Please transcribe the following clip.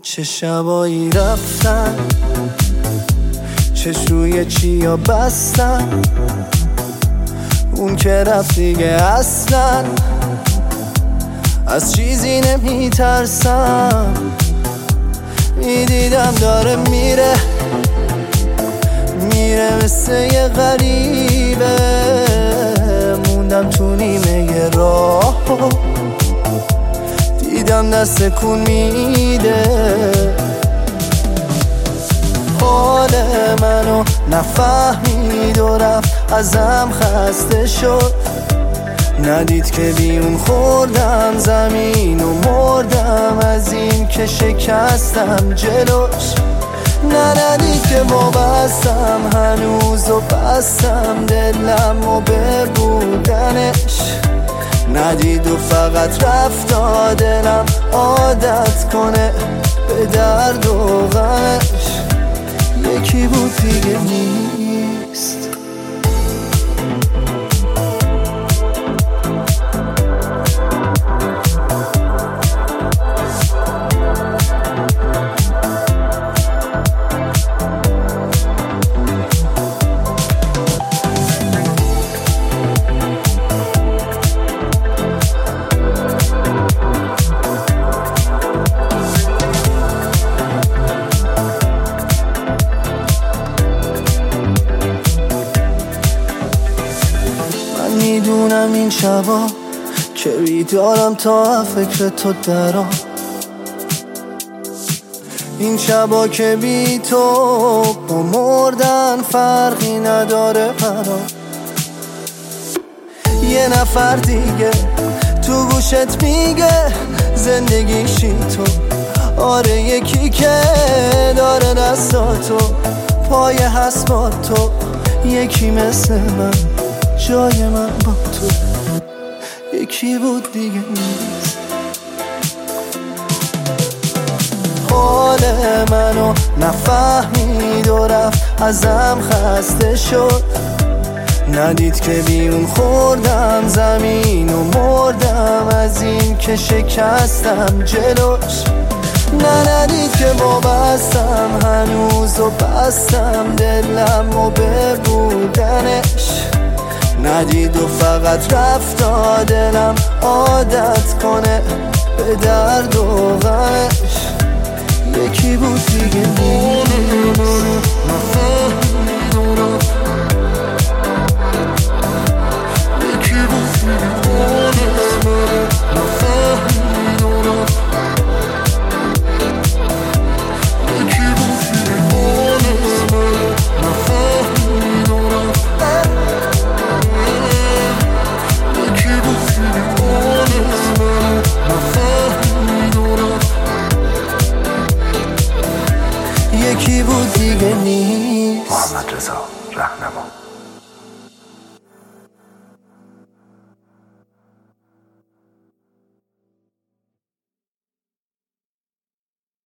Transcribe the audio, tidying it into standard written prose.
چه شبایی رفتن، چشوی چیا بستن، اون که رفت دیگه اصلا از چیزی نمیترسم. میدیدم داره میره مثل یه غریبه، موندم تو نیمه راه، دیدم دست کن میده. حال منو نفهمید و رفت ازم خسته شد، ندید که بیون خوردم زمین و مردم از این که شکستم جلوش. ندید که وابستم هنوز و بستم دلم و به بودنش، ندید و فقط رفت دلم عادت کنه به درد و غمش. یکی بود دیگه نیست. میدونم این شبا که بیدارم تا فکر تو درام، این شبا که بی تو با مردن فرقی نداره برام. یه نفر دیگه تو گوشت میگه زندگیشی تو، آره یکی که داره دستاتو پای هست با تو، یکی مثل من جای من با تو. یکی بود دیگه نیست. حال منو نفهمید و رفت ازم خسته شد، ندید که بیون خوردم زمین و مردم از این که شکستم جلوش. ندید که وابستم هنوز و بستم دلم و به بودنش، ندید و فقط رفت دلم عادت کنه به درد و غمش. یکی بود دیگه نیست. یکی بود دیگه نیست. محمد رضا رهنما.